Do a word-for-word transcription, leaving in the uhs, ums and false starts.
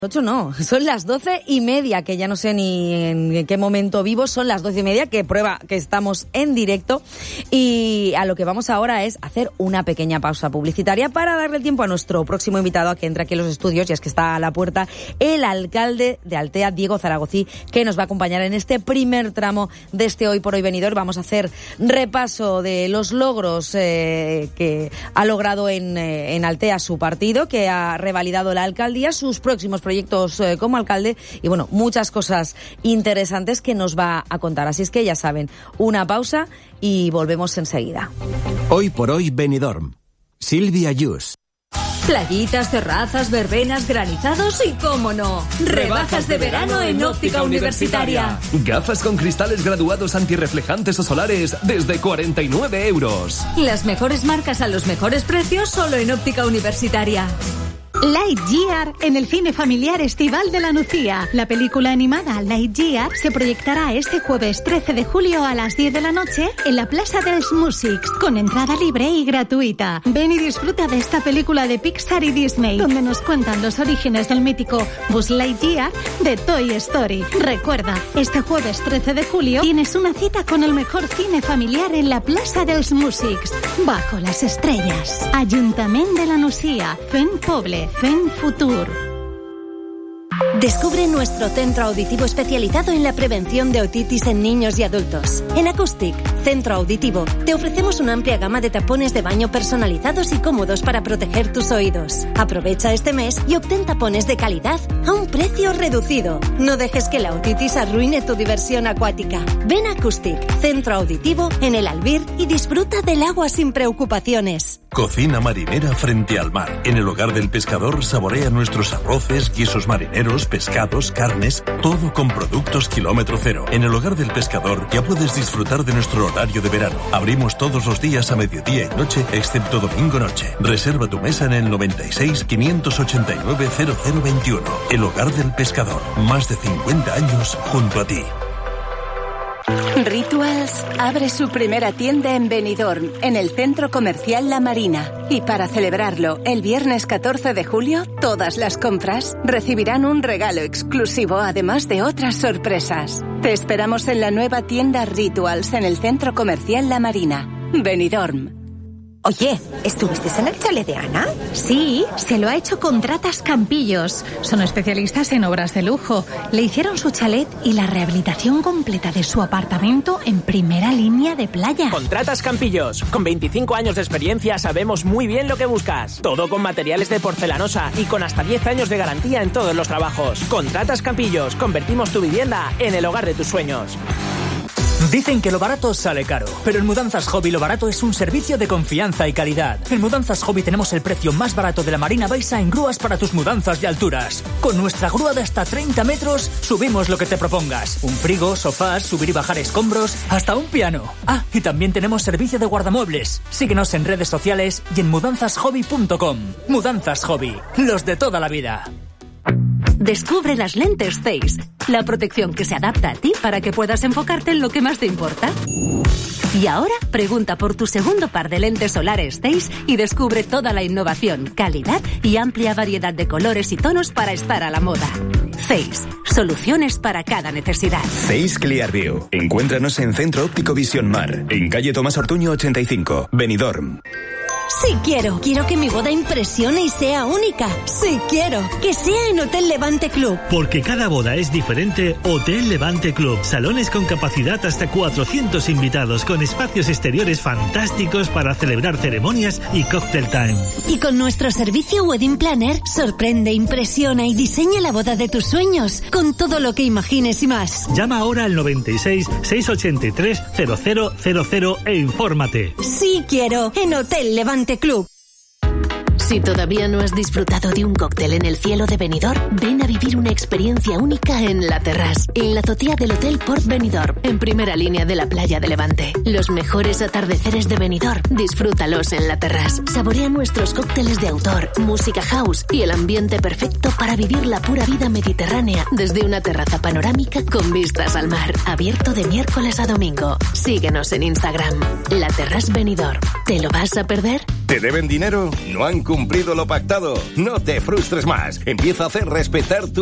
Ocho no, son las doce y media, que ya no sé ni en qué momento vivo, son las doce y media, que prueba que estamos en directo, y a lo que vamos ahora es hacer una pequeña pausa publicitaria para darle tiempo a nuestro próximo invitado a que entre aquí en los estudios, y es que está a la puerta el alcalde de Altea, Diego Zaragozí, que nos va a acompañar en este primer tramo de este Hoy por Hoy venidor. Vamos a hacer repaso de los logros eh, que ha logrado en, eh, en Altea su partido, que ha revalidado la alcaldía, sus próximos proyectos proyectos eh, como alcalde y bueno, muchas cosas interesantes que nos va a contar. Así es que ya saben, una pausa y volvemos enseguida. Hoy por Hoy Benidorm. Silvia Yus. Playitas, terrazas, verbenas, granizados y, cómo no, rebajas de verano en Óptica Universitaria. Gafas con cristales graduados antirreflejantes o solares desde cuarenta y nueve euros. Las mejores marcas a los mejores precios solo en Óptica Universitaria. Lightyear en el cine familiar estival de la Nucía. La película animada Lightyear se proyectará este jueves trece de julio a las diez de la noche en la Plaza dels Músics, con entrada libre y gratuita. Ven y disfruta de esta película de Pixar y Disney, donde nos cuentan los orígenes del mítico Buzz Lightyear de Toy Story. Recuerda, este jueves trece de julio tienes una cita con el mejor cine familiar en la Plaza dels Músics, bajo las estrellas. Ayuntamiento de la Nucía, Fent Poble, Fent Futur. Descubre nuestro centro auditivo especializado en la prevención de otitis en niños y adultos. En Acoustic, Centro Auditivo, te ofrecemos una amplia gama de tapones de baño personalizados y cómodos para proteger tus oídos. Aprovecha este mes y obtén tapones de calidad a un precio reducido. No dejes que la otitis arruine tu diversión acuática. Ven a Acoustic, Centro Auditivo, en el Albir, y disfruta del agua sin preocupaciones. Cocina marinera frente al mar. En el Hogar del Pescador saborea nuestros arroces, guisos marineros, pescados, carnes, todo con productos kilómetro cero. En el Hogar del Pescador ya puedes disfrutar de nuestro horario de verano. Abrimos todos los días a mediodía y noche, excepto domingo noche. Reserva tu mesa en el noventa y seis, quinientos ochenta y nueve, cero cero veintiuno. El Hogar del Pescador. Más de cincuenta años junto a ti. Rituals abre su primera tienda en Benidorm, en el centro comercial La Marina. Y para celebrarlo, el viernes catorce de julio, todas las compras recibirán un regalo exclusivo, además de otras sorpresas. Te esperamos en la nueva tienda Rituals, en el centro comercial La Marina, Benidorm. Oye, ¿estuviste en el chalet de Ana? Sí, se lo ha hecho Contratas Campillos. Son especialistas en obras de lujo. Le hicieron su chalet y la rehabilitación completa de su apartamento en primera línea de playa. Contratas Campillos. Con veinticinco años de experiencia sabemos muy bien lo que buscas. Todo con materiales de porcelanosa y con hasta diez años de garantía en todos los trabajos. Contratas Campillos. Convertimos tu vivienda en el hogar de tus sueños. Dicen que lo barato sale caro, pero en Mudanzas Hobby lo barato es un servicio de confianza y calidad. En Mudanzas Hobby tenemos el precio más barato de la Marina Baixa en grúas para tus mudanzas de alturas. Con nuestra grúa de hasta treinta metros, subimos lo que te propongas. Un frigo, sofás, subir y bajar escombros, hasta un piano. Ah, y también tenemos servicio de guardamuebles. Síguenos en redes sociales y en mudanzas hobby punto com. Mudanzas Hobby, los de toda la vida. Descubre las lentes Zeiss, la protección que se adapta a ti para que puedas enfocarte en lo que más te importa. Y ahora pregunta por tu segundo par de lentes solares Zeiss y descubre toda la innovación, calidad y amplia variedad de colores y tonos para estar a la moda. Zeiss, soluciones para cada necesidad. Zeiss Clearview. Encuéntranos en Centro Óptico Visión Mar, en calle Tomás Ortuño ochenta y cinco, Benidorm. Sí quiero. Quiero que mi boda impresione y sea única. Sí quiero. Que sea en Hotel Levante Club. Porque cada boda es diferente, Hotel Levante Club. Salones con capacidad hasta cuatrocientos invitados, con espacios exteriores fantásticos para celebrar ceremonias y cocktail time. Y con nuestro servicio Wedding Planner, sorprende, impresiona y diseña la boda de tus sueños, con todo lo que imagines y más. Llama ahora al noventa y seis, seiscientos ochenta y tres, cero cero cero cero e infórmate. Sí quiero. En Hotel Levante Club. Si todavía no has disfrutado de un cóctel en el cielo de Benidorm, ven a vivir una experiencia única en La Terrasse, en la azotea del Hotel Port Benidorm, en primera línea de la playa de Levante. Los mejores atardeceres de Benidorm, disfrútalos en La Terrasse. Saborea nuestros cócteles de autor, música house y el ambiente perfecto para vivir la pura vida mediterránea desde una terraza panorámica con vistas al mar, abierto de miércoles a domingo. Síguenos en Instagram, La Terrasse Benidorm. ¿Te lo vas a perder? ¿Te deben dinero? ¿No han cumplido lo pactado? No te frustres más. Empieza a hacer respetar tu